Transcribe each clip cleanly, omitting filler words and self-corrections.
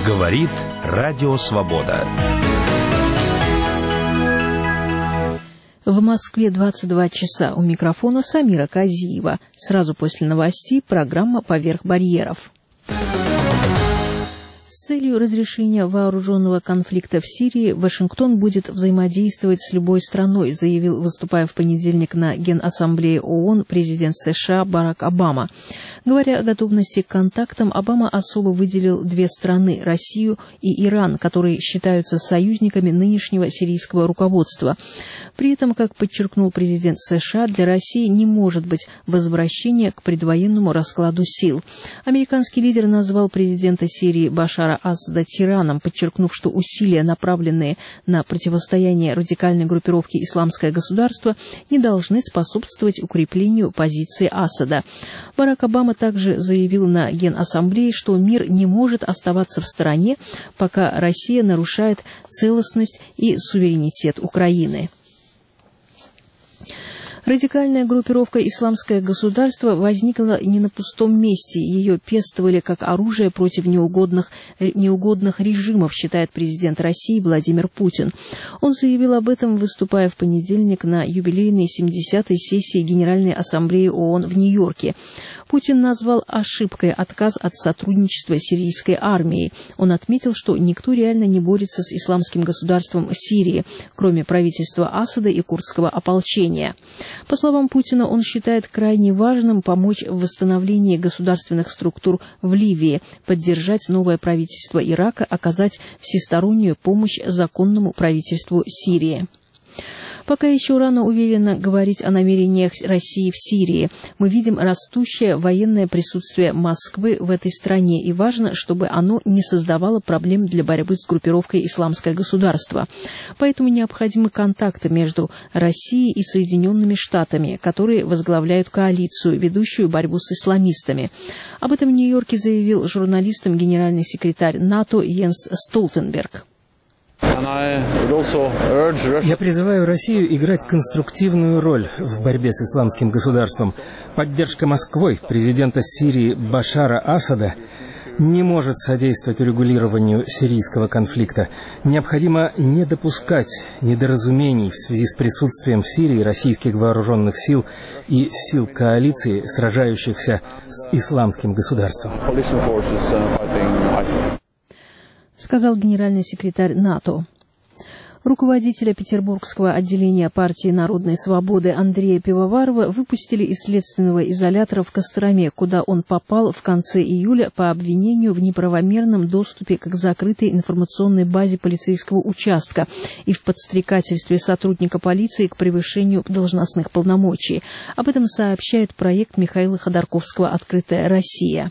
Говорит Радио Свобода. В Москве 22 часа. У микрофона Самира Казиева. Сразу после новостей программа «Поверх барьеров». С целью разрешения вооруженного конфликта в Сирии Вашингтон будет взаимодействовать с любой страной, заявил, выступая в понедельник на Генассамблее ООН, президент США Барак Обама. Говоря о готовности к контактам, Обама особо выделил две страны – Россию и Иран, которые считаются союзниками нынешнего сирийского руководства. При этом, как подчеркнул президент США, для России не может быть возвращения к предвоенному раскладу сил. Американский лидер назвал президента Сирии Башара Асада тираном, подчеркнув, что усилия, направленные на противостояние радикальной группировке «Исламское государство», не должны способствовать укреплению позиции Асада. Барак Обама также заявил на Генассамблее, что мир не может оставаться в стороне, пока Россия нарушает целостность и суверенитет Украины. Радикальная группировка «Исламское государство» возникла не на пустом месте. Ее пестовали как оружие против неугодных режимов, считает президент России Владимир Путин. Он заявил об этом, выступая в понедельник на юбилейной 70-й сессии Генеральной Ассамблеи ООН в Нью-Йорке. Путин назвал ошибкой отказ от сотрудничества с сирийской армией. Он отметил, что никто реально не борется с исламским государством в Сирии, кроме правительства Асада и курдского ополчения. По словам Путина, он считает крайне важным помочь в восстановлении государственных структур в Ливии, поддержать новое правительство Ирака, оказать всестороннюю помощь законному правительству Сирии. Пока еще рано уверенно говорить о намерениях России в Сирии. Мы видим растущее военное присутствие Москвы в этой стране, и важно, чтобы оно не создавало проблем для борьбы с группировкой «Исламское государство». Поэтому необходимы контакты между Россией и Соединенными Штатами, которые возглавляют коалицию, ведущую борьбу с исламистами. Об этом в Нью-Йорке заявил журналистам генеральный секретарь НАТО Йенс Столтенберг. Я призываю Россию играть конструктивную роль в борьбе с исламским государством. Поддержка Москвой президента Сирии Башара Асада не может содействовать урегулированию сирийского конфликта. Необходимо не допускать недоразумений в связи с присутствием в Сирии российских вооруженных сил и сил коалиции, сражающихся с исламским государством, сказал генеральный секретарь НАТО. Руководителя петербургского отделения партии «Народной свободы» Андрея Пивоварова выпустили из следственного изолятора в Костроме, куда он попал в конце июля по обвинению в неправомерном доступе к закрытой информационной базе полицейского участка и в подстрекательстве сотрудника полиции к превышению должностных полномочий. Об этом сообщает проект Михаила Ходорковского «Открытая Россия».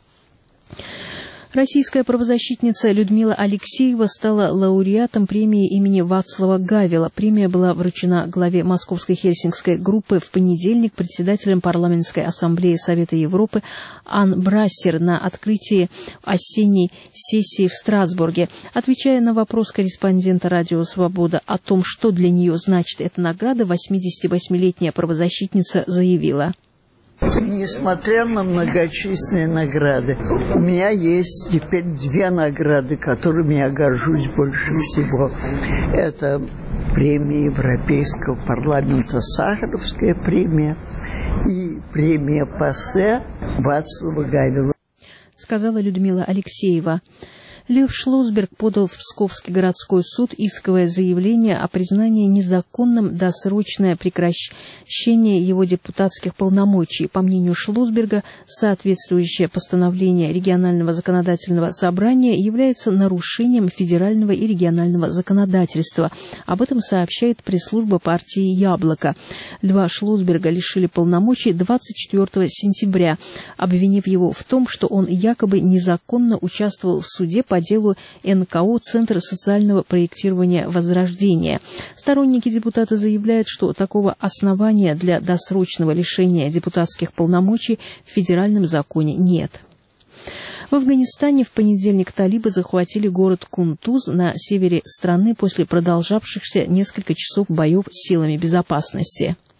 Российская правозащитница Людмила Алексеева стала лауреатом премии имени Вацлава Гавела. Премия была вручена главе Московской Хельсинкской группы в понедельник председателем Парламентской ассамблеи Совета Европы Ан Брассер на открытии осенней сессии в Страсбурге. Отвечая на вопрос корреспондента «Радио Свобода» о том, что для нее значит эта награда, 88-летняя правозащитница заявила: несмотря на многочисленные награды, у меня есть теперь две награды, которыми я горжусь больше всего. Это премия Европейского парламента, Сахаровская премия, и премия ПАСЕ Вацлава Гавела, сказала Людмила Алексеева. Лев Шлосберг подал в Псковский городской суд исковое заявление о признании незаконным досрочное прекращение его депутатских полномочий. По мнению Шлосберга, соответствующее постановление регионального законодательного собрания является нарушением федерального и регионального законодательства. Об этом сообщает пресс-служба партии «Яблоко». Льва Шлосберга лишили полномочий 24 сентября, обвинив его в том, что он якобы незаконно участвовал в суде по делу НКО «Центр социального проектирования Возрождения». Сторонники депутата заявляют, что такого основания для досрочного лишения депутатских полномочий в федеральном законе нет. В Афганистане в понедельник талибы захватили город Кунтуз на севере страны после продолжавшихся несколько часов боев с силами безопасности.